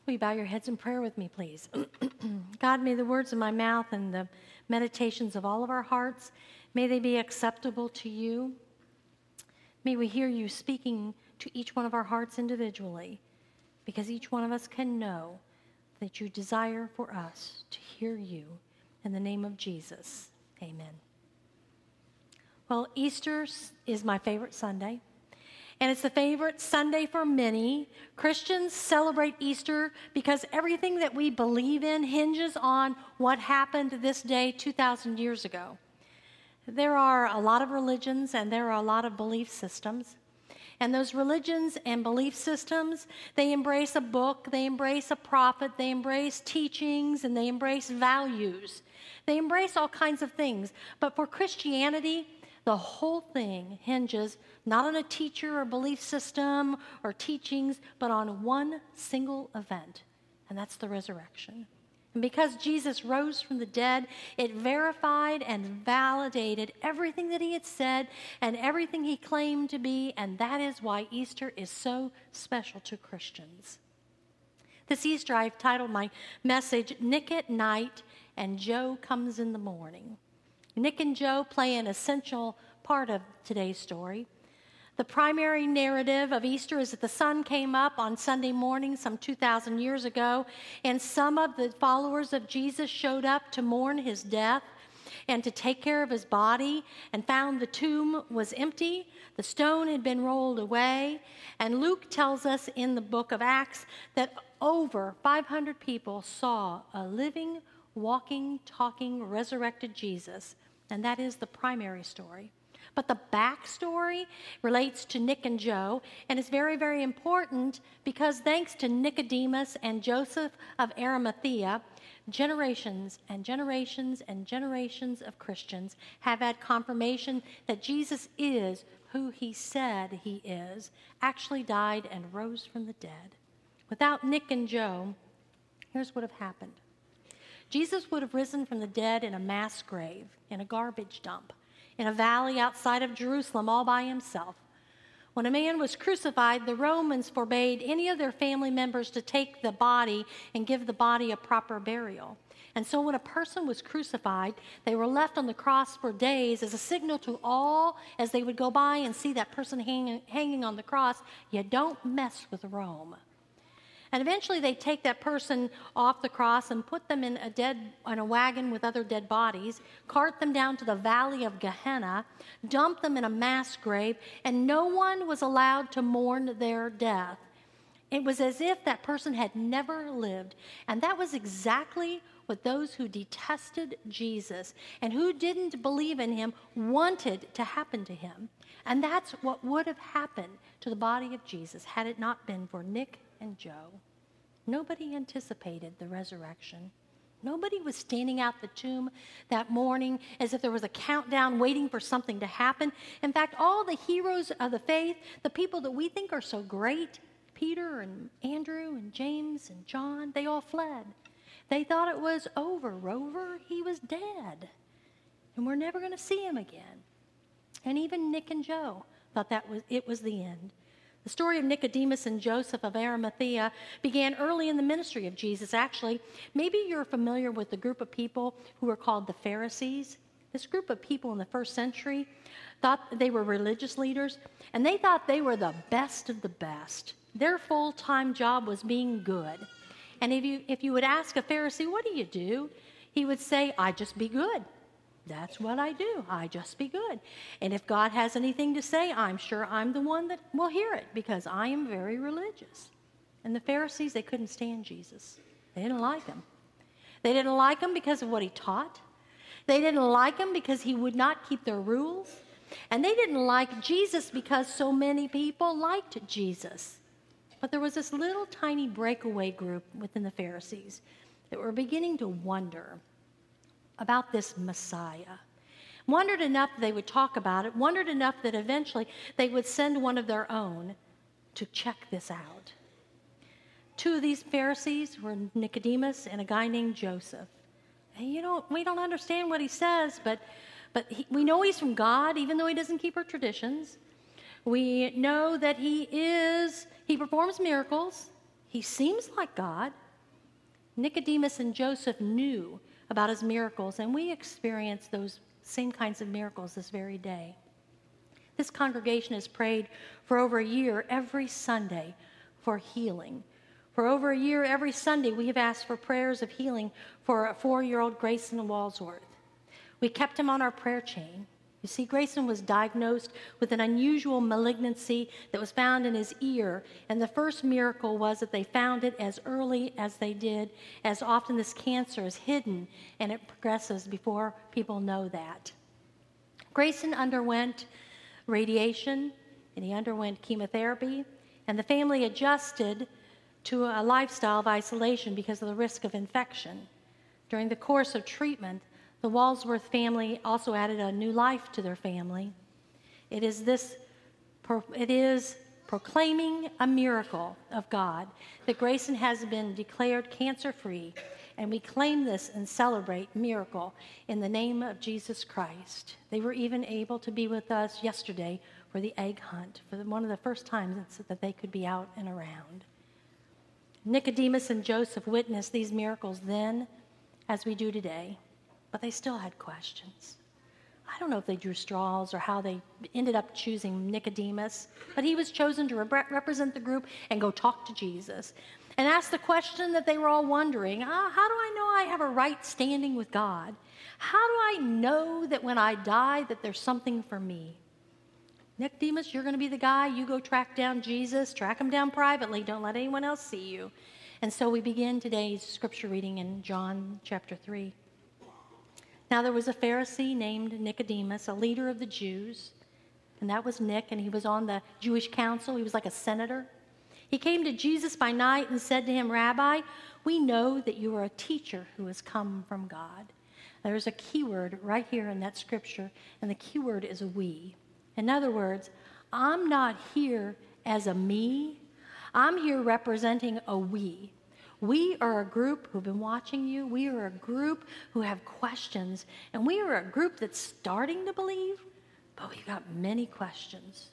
Will you bow your heads in prayer with me, please? God, may the words of my mouth and the meditations of all of our hearts, may they be acceptable to you. May we hear you speaking to each one of our hearts individually, because each one of us can know that you desire for us to hear you. In the name of Jesus, amen. Well, Easter is my favorite Sunday. And it's the favorite Sunday for many. Christians celebrate Easter because everything that we believe in hinges on what happened this day 2,000 years ago. There are a lot of religions and there are a lot of belief systems. And those religions and belief systems, they embrace a book, they embrace a prophet, they embrace teachings, and they embrace values. They embrace all kinds of things. But for Christianity, the whole thing hinges not on a teacher or belief system or teachings, but on one single event, and that's the resurrection. And because Jesus rose from the dead, it verified and validated everything that he had said and everything he claimed to be, and that is why Easter is so special to Christians. This Easter, I've titled my message, Nick at Night and Joe Comes in the Morning. Nick and Joe play an essential part of today's story. The primary narrative of Easter is that the sun came up on Sunday morning some 2,000 years ago, and some of the followers of Jesus showed up to mourn his death and to take care of his body, and found the tomb was empty, the stone had been rolled away, and Luke tells us in the book of Acts that over 500 people saw a living, walking, talking, resurrected Jesus. And that is the primary story. But the backstory relates to Nick and Joe, and is very, very important because thanks to Nicodemus and Joseph of Arimathea, generations and generations and generations of Christians have had confirmation that Jesus is who he said he is, actually died and rose from the dead. Without Nick and Joe, here's what would have happened. Jesus would have risen from the dead in a mass grave, in a garbage dump, in a valley outside of Jerusalem all by himself. When a man was crucified, the Romans forbade any of their family members to take the body and give the body a proper burial. And so when a person was crucified, they were left on the cross for days as a signal to all as they would go by and see that person hanging on the cross, you don't mess with Rome. And eventually they take that person off the cross and put them in a wagon with other dead bodies, cart them down to the valley of Gehenna, dump them in a mass grave, and no one was allowed to mourn their death. It was as if that person had never lived. And that was exactly what those who detested Jesus and who didn't believe in him wanted to happen to him. And that's what would have happened to the body of Jesus had it not been for Nick and Joe. Nobody anticipated the resurrection. Nobody was standing out the tomb that morning as if there was a countdown waiting for something to happen. In fact, all the heroes of the faith, the people that we think are so great, Peter and Andrew and James and John, they all fled. They thought it was over. Rover, he was dead. And we're never going to see him again. And even Nick and Joe thought it was the end. The story of Nicodemus and Joseph of Arimathea began early in the ministry of Jesus, actually. Maybe you're familiar with the group of people who were called the Pharisees. This group of people in the first century thought they were religious leaders, and they thought they were the best of the best. Their full-time job was being good. And if you would ask a Pharisee, what do? He would say, I just be good. That's what I do. I just be good. And if God has anything to say, I'm sure I'm the one that will hear it because I am very religious. And the Pharisees, they couldn't stand Jesus. They didn't like him. They didn't like him because of what he taught. They didn't like him because he would not keep their rules. And they didn't like Jesus because so many people liked Jesus. But there was this little tiny breakaway group within the Pharisees that were beginning to wonder about this Messiah. Wondered enough that they would talk about it, wondered enough that eventually they would send one of their own to check this out. Two of these Pharisees were Nicodemus and a guy named Joseph. And we don't understand what he says, but we know he's from God, even though he doesn't keep our traditions. We know that he performs miracles. He seems like God. Nicodemus and Joseph knew about his miracles, and we experience those same kinds of miracles this very day. This congregation has prayed for over a year every Sunday for healing. For over a year every Sunday, we have asked for prayers of healing for a 4-year-old Grayson Walsworth. We kept him on our prayer chain. You see, Grayson was diagnosed with an unusual malignancy that was found in his ear, and the first miracle was that they found it as early as they did, as often this cancer is hidden and it progresses before people know that. Grayson underwent radiation, and he underwent chemotherapy, and the family adjusted to a lifestyle of isolation because of the risk of infection. During the course of treatment, the Walsworth family also added a new life to their family. It is proclaiming a miracle of God that Grayson has been declared cancer-free, and we claim this and celebrate miracle in the name of Jesus Christ. They were even able to be with us yesterday for the egg hunt, for one of the first times that they could be out and around. Nicodemus and Joseph witnessed these miracles then, as we do today. But they still had questions. I don't know if they drew straws or how they ended up choosing Nicodemus, but he was chosen to represent the group and go talk to Jesus and ask the question that they were all wondering, how do I know I have a right standing with God? How do I know that when I die that there's something for me? Nicodemus, you're going to be the guy. You go track down Jesus, track him down privately. Don't let anyone else see you. And so we begin today's scripture reading in John chapter 3. Now there was a Pharisee named Nicodemus, a leader of the Jews, and that was Nick, and he was on the Jewish council. He was like a senator. He came to Jesus by night and said to him, Rabbi, we know that you are a teacher who has come from God. There's a key word right here in that scripture, and the key word is a we. In other words, I'm not here as a me. I'm here representing a we. We are a group who've been watching you. We are a group who have questions. And we are a group that's starting to believe, but we've got many questions.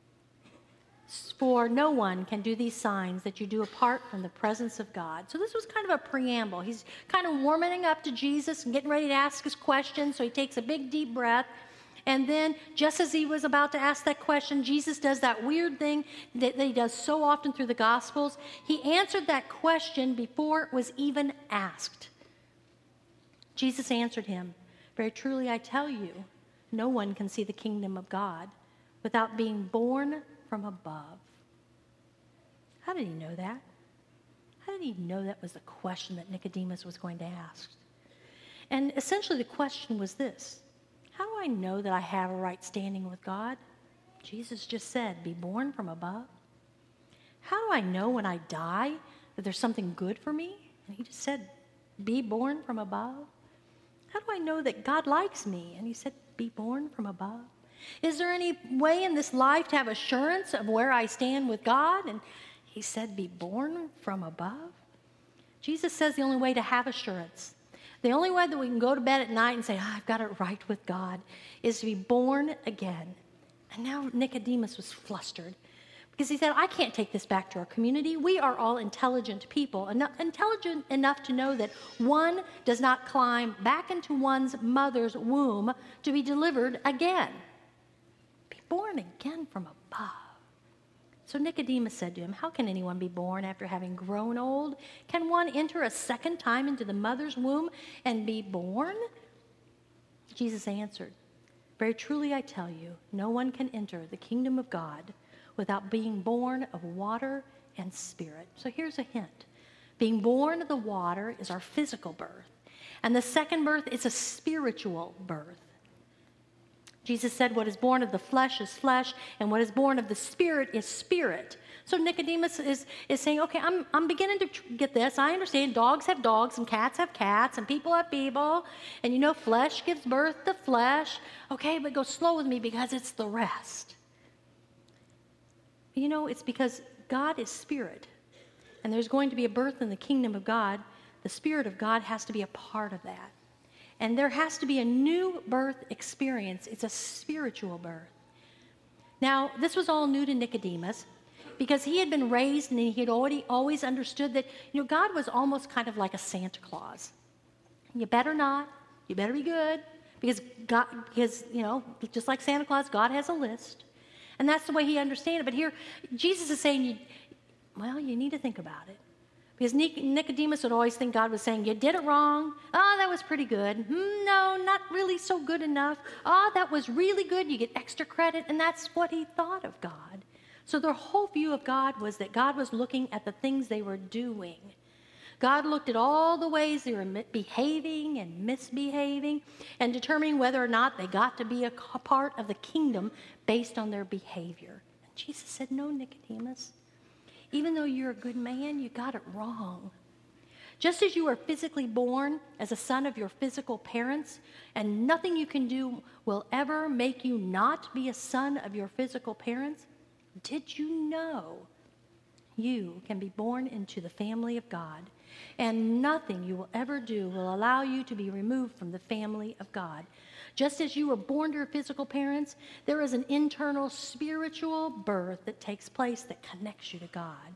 For no one can do these signs that you do apart from the presence of God. So this was kind of a preamble. He's kind of warming up to Jesus and getting ready to ask his question. So he takes a big, deep breath. And then, just as he was about to ask that question, Jesus does that weird thing that he does so often through the Gospels. He answered that question before it was even asked. Jesus answered him, very truly I tell you, no one can see the kingdom of God without being born from above. How did he know that? How did he know that was the question that Nicodemus was going to ask? And essentially the question was this. How do I know that I have a right standing with God? Jesus just said, be born from above. How do I know when I die that there's something good for me? And he just said, be born from above. How do I know that God likes me? And he said, be born from above. Is there any way in this life to have assurance of where I stand with God? And he said, be born from above. Jesus says the only way to have assurance, the only way that we can go to bed at night and say, I've got it right with God, is to be born again. And now Nicodemus was flustered because he said, I can't take this back to our community. We are all intelligent people, intelligent enough to know that one does not climb back into one's mother's womb to be delivered again. Be born again from above. So Nicodemus said to him, how can anyone be born after having grown old? Can one enter a second time into the mother's womb and be born? Jesus answered, very truly I tell you, no one can enter the kingdom of God without being born of water and spirit. So here's a hint. Being born of the water is our physical birth, and the second birth is a spiritual birth. Jesus said, what is born of the flesh is flesh, and what is born of the spirit is spirit. So Nicodemus is saying, okay, I'm beginning to get this. I understand dogs have dogs, and cats have cats, and people have people. And you know, flesh gives birth to flesh. Okay, but go slow with me because it's the rest. You know, it's because God is spirit, and there's going to be a birth in the kingdom of God. The Spirit of God has to be a part of that. And there has to be a new birth experience. It's a spiritual birth. Now, this was all new to Nicodemus. because he had been raised and he had always understood that, God was almost kind of like a Santa Claus. You better not. You better be good. Because God, just like Santa Claus, God has a list. And that's the way he understands it. But here, Jesus is saying, you need to think about it. Because Nicodemus would always think God was saying, you did it wrong. Oh, that was pretty good. No, not really so good enough. Oh, that was really good. You get extra credit. And that's what he thought of God. So their whole view of God was that God was looking at the things they were doing. God looked at all the ways they were behaving and misbehaving and determining whether or not they got to be a part of the kingdom based on their behavior. And Jesus said, no, Nicodemus. Even though you're a good man, you got it wrong. Just as you were physically born as a son of your physical parents, and nothing you can do will ever make you not be a son of your physical parents, did you know you can be born into the family of God, and nothing you will ever do will allow you to be removed from the family of God? Just as you were born to your physical parents, there is an internal spiritual birth that takes place that connects you to God.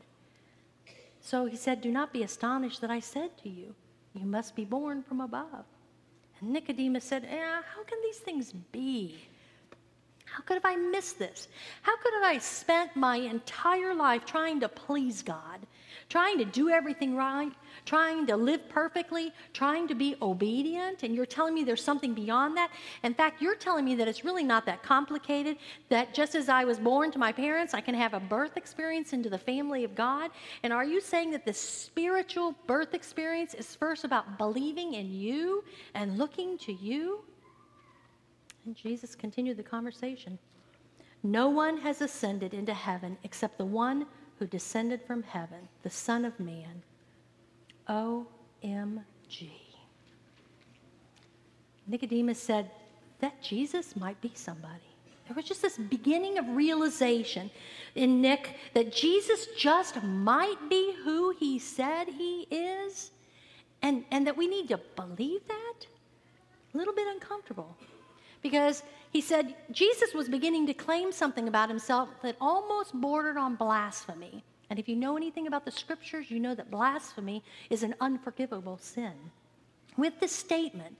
So he said, do not be astonished that I said to you, you must be born from above. And Nicodemus said, how can these things be? How could have I missed this? How could have I spent my entire life trying to please God, trying to do everything right, trying to live perfectly, trying to be obedient, and you're telling me there's something beyond that? In fact, you're telling me that it's really not that complicated, that just as I was born to my parents, I can have a birth experience into the family of God? And are you saying that the spiritual birth experience is first about believing in you and looking to you? And Jesus continued the conversation. No one has ascended into heaven except the one who descended from heaven, the Son of Man. OMG. Nicodemus said that Jesus might be somebody. There was just this beginning of realization in Nick that Jesus just might be who he said he is, and that we need to believe that. A little bit uncomfortable. Because he said Jesus was beginning to claim something about himself that almost bordered on blasphemy. And if you know anything about the scriptures, you know that blasphemy is an unforgivable sin. With this statement,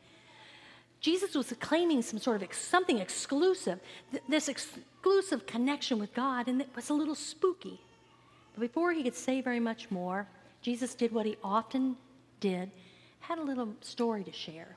Jesus was claiming some sort of something exclusive, this exclusive connection with God, and it was a little spooky. But before he could say very much more, Jesus did what he often did, had a little story to share.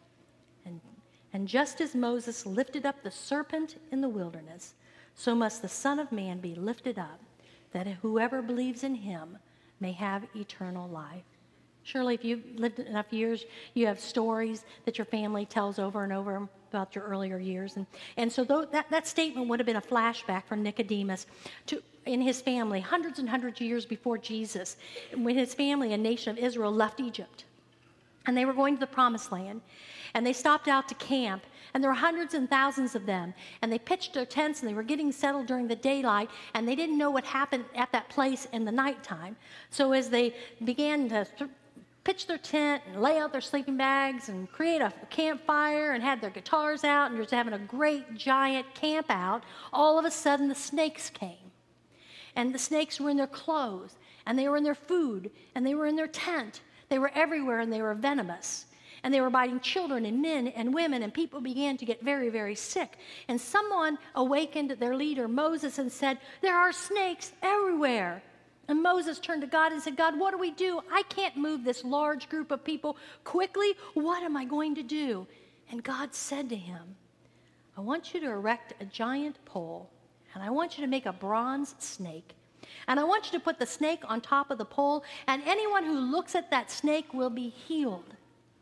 And just as Moses lifted up the serpent in the wilderness, so must the Son of Man be lifted up, that whoever believes in him may have eternal life. Surely if you've lived enough years, you have stories that your family tells over and over about your earlier years. And so that statement would have been a flashback for Nicodemus in his family, hundreds and hundreds of years before Jesus, when his family, a nation of Israel, left Egypt. And they were going to the Promised Land. And they stopped out to camp. And there were hundreds and thousands of them. And they pitched their tents and they were getting settled during the daylight. And they didn't know what happened at that place in the nighttime. So as they began to pitch their tent and lay out their sleeping bags and create a campfire and had their guitars out and just having a great giant camp out, all of a sudden the snakes came. And the snakes were in their clothes. And they were in their food. And they were in their tent. They were everywhere and they were venomous. And they were biting children and men and women, and people began to get very, very sick. And someone awakened their leader, Moses, and said, there are snakes everywhere. And Moses turned to God and said, God, what do we do? I can't move this large group of people quickly. What am I going to do? And God said to him, I want you to erect a giant pole, and I want you to make a bronze snake. And I want you to put the snake on top of the pole, and anyone who looks at that snake will be healed.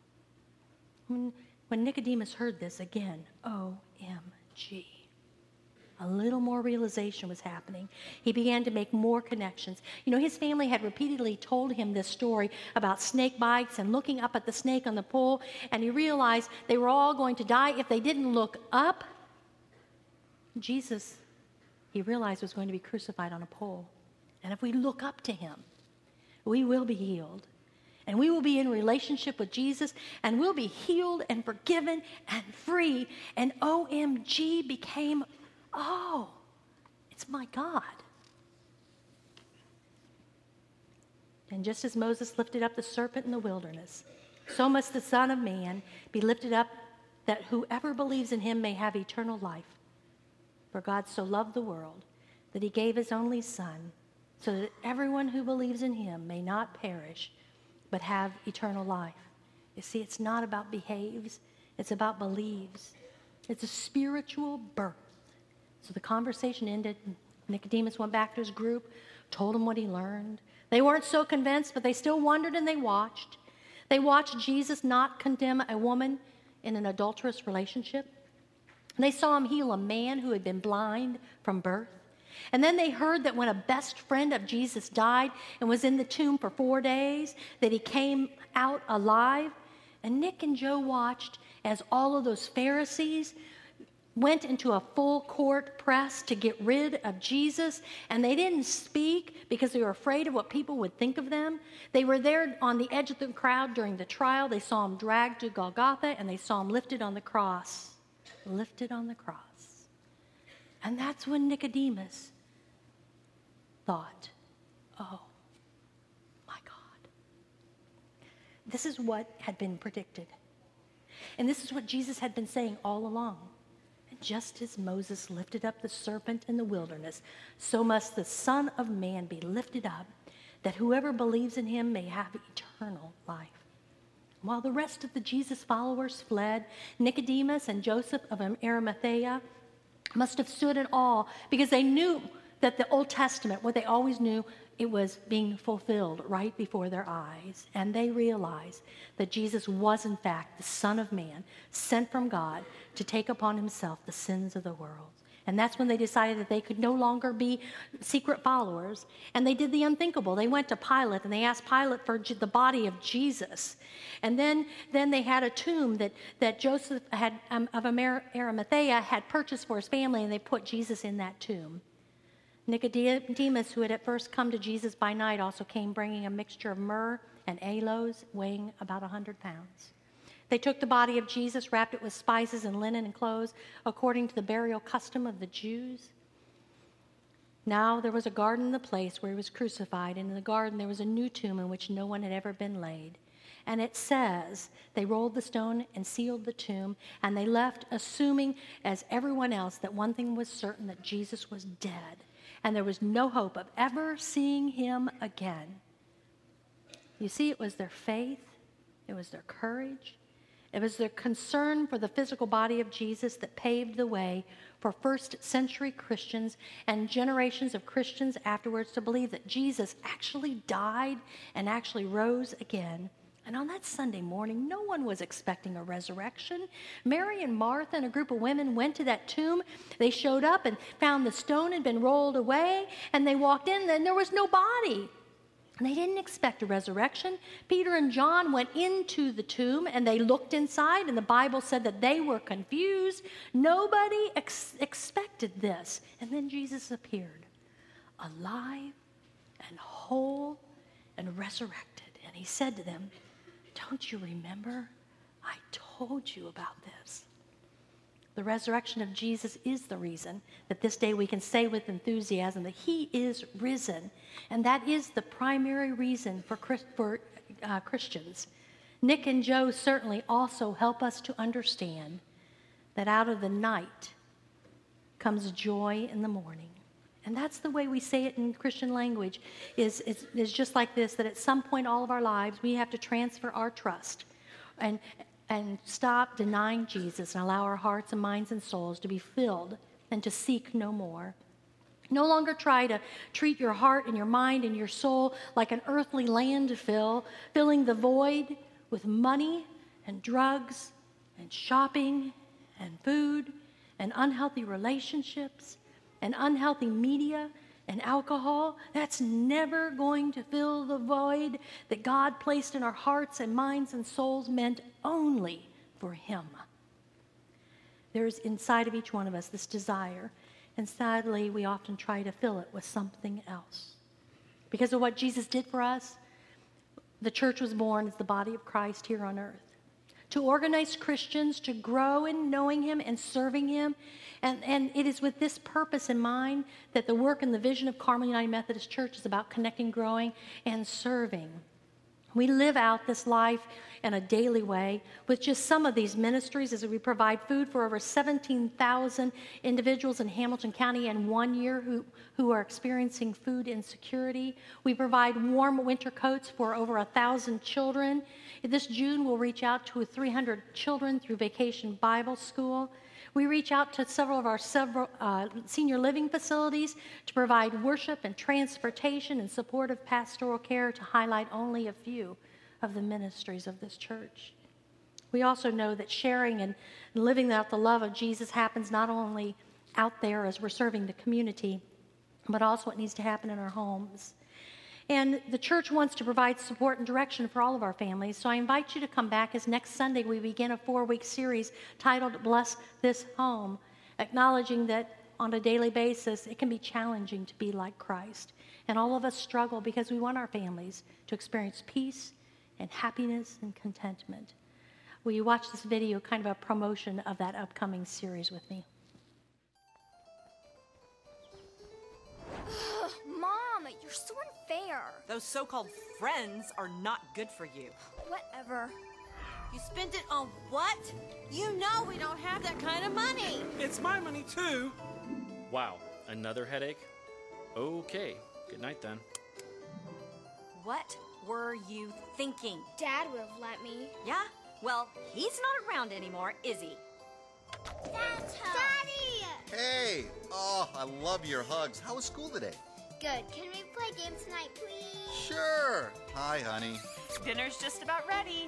When Nicodemus heard this again, OMG. A little more realization was happening. He began to make more connections. His family had repeatedly told him this story about snake bites and looking up at the snake on the pole, and he realized they were all going to die if they didn't look up. Jesus, he realized, was going to be crucified on a pole. And if we look up to him, we will be healed. And we will be in relationship with Jesus, and we'll be healed and forgiven and free. And OMG became, it's my God. And just as Moses lifted up the serpent in the wilderness, so must the Son of Man be lifted up, that whoever believes in him may have eternal life. For God so loved the world that he gave his only Son, so that everyone who believes in him may not perish, but have eternal life. You see, it's not about behaves, it's about believes. It's a spiritual birth. So the conversation ended. Nicodemus went back to his group, told him what he learned. They weren't so convinced, but they still wondered and they watched. They watched Jesus not condemn a woman in an adulterous relationship. They saw him heal a man who had been blind from birth. And then they heard that when a best friend of Jesus died and was in the tomb for 4 days, that he came out alive. And Nick and Joe watched as all of those Pharisees went into a full court press to get rid of Jesus, and they didn't speak because they were afraid of what people would think of them. They were there on the edge of the crowd during the trial. They saw him dragged to Golgotha, and they saw him lifted on the cross. Lifted on the cross. And that's when Nicodemus thought, oh, my God. This is what had been predicted. And this is what Jesus had been saying all along. And just as Moses lifted up the serpent in the wilderness, so must the Son of Man be lifted up, that whoever believes in him may have eternal life. While the rest of the Jesus followers fled, Nicodemus and Joseph of Arimathea must have stood in awe, because they knew that the Old Testament, what they always knew, it was being fulfilled right before their eyes. And they realized that Jesus was, in fact, the Son of Man, sent from God to take upon himself the sins of the world. And that's when they decided that they could no longer be secret followers. And they did the unthinkable. They went to Pilate and they asked Pilate for the body of Jesus. And then they had a tomb that Joseph had, of Arimathea had purchased for his family, and they put Jesus in that tomb. Nicodemus, who had at first come to Jesus by night, also came bringing a mixture of myrrh and aloes, weighing about 100 pounds. They took the body of Jesus, wrapped it with spices and linen and clothes, according to the burial custom of the Jews. Now there was a garden in the place where he was crucified, and in the garden there was a new tomb in which no one had ever been laid. And it says, they rolled the stone and sealed the tomb, and they left, assuming, as everyone else, that one thing was certain, that Jesus was dead. And there was no hope of ever seeing him again. You see, it was their faith, it was their courage, it was their concern for the physical body of Jesus that paved the way for first-century Christians and generations of Christians afterwards to believe that Jesus actually died and actually rose again. And on that Sunday morning, no one was expecting a resurrection. Mary and Martha and a group of women went to that tomb. They showed up and found the stone had been rolled away, and they walked in, and there was no body. And they didn't expect a resurrection. Peter and John went into the tomb, and they looked inside, and the Bible said that they were confused. Nobody expected this. And then Jesus appeared, alive and whole and resurrected. And he said to them, "Don't you remember? I told you about this." The resurrection of Jesus is the reason that this day we can say with enthusiasm that he is risen. And that is the primary reason for Christians. Nick and Joe certainly also help us to understand that out of the night comes joy in the morning. And that's the way we say it in Christian language, is just like this, that at some point all of our lives we have to transfer our trust and stop denying Jesus and allow our hearts and minds and souls to be filled and to seek no more. No longer try to treat your heart and your mind and your soul like an earthly landfill, filling the void with money and drugs and shopping and food and unhealthy relationships and unhealthy media and alcohol. That's never going to fill the void that God placed in our hearts and minds and souls, meant only for him. There's inside of each one of us this desire, and sadly we often try to fill it with something else. Because of what Jesus did for us, the church was born as the body of Christ here on earth, to organize Christians to grow in knowing him and serving him. And it is with this purpose in mind that the work and the vision of Carmel United Methodist Church is about connecting, growing, and serving. We live out this life in a daily way with just some of these ministries as we provide food for over 17,000 individuals in Hamilton County in 1 year who are experiencing food insecurity. We provide warm winter coats for over 1,000 children. This June, we'll reach out to 300 children through Vacation Bible School. We reach out to several of our senior living facilities to provide worship and transportation and supportive pastoral care, to highlight only a few of the ministries of this church. We also know that sharing and living out the love of Jesus happens not only out there as we're serving the community, but also it needs to happen in our homes. And the church wants to provide support and direction for all of our families. So I invite you to come back, as next Sunday we begin a 4-week series titled Bless This Home, acknowledging that on a daily basis it can be challenging to be like Christ. And all of us struggle because we want our families to experience peace and happiness and contentment. Will you watch this video, kind of a promotion of that upcoming series with me? Mom, you're so unfair. Those so-called friends are not good for you. Whatever. You spent it on what? You know we don't have that kind of money. It's my money too. Wow, another headache? Okay, good night then. What were you thinking? Dad would have let me. Yeah? Well, he's not around anymore, is he? Dad's home. Daddy! Hey! Oh, I love your hugs. How was school today? Good. Can we play games tonight, please? Sure. Hi, honey. Dinner's just about ready.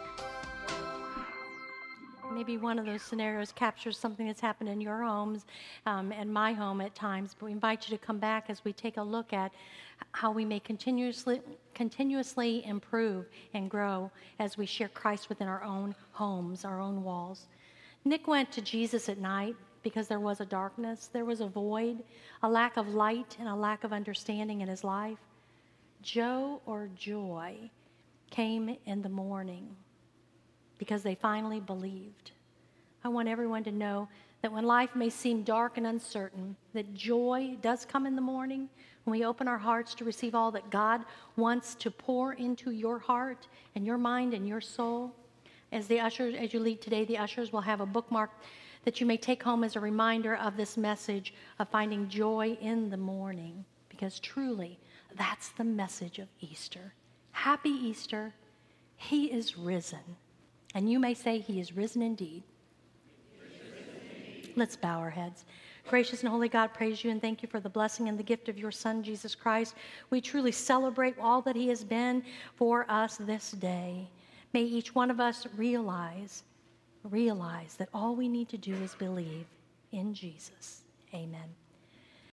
Maybe one of those scenarios captures something that's happened in your homes and my home at times. But we invite you to come back as we take a look at how we may continuously improve and grow as we share Christ within our own homes, our own walls. Nick went to Jesus at night because there was a darkness, there was a void, a lack of light, and a lack of understanding in his life. Joe or Joy came in the morning because they finally believed. I want everyone to know that when life may seem dark and uncertain, that joy does come in the morning when we open our hearts to receive all that God wants to pour into your heart and your mind and your soul. As you leave today, the ushers will have a bookmark that you may take home as a reminder of this message of finding joy in the morning, because truly, that's the message of Easter. Happy Easter. He is risen. And you may say, He is risen indeed. Let's bow our heads. Gracious and holy God, praise you and thank you for the blessing and the gift of your Son, Jesus Christ. We truly celebrate all that He has been for us this day. May each one of us realize that all we need to do is believe in Jesus. Amen.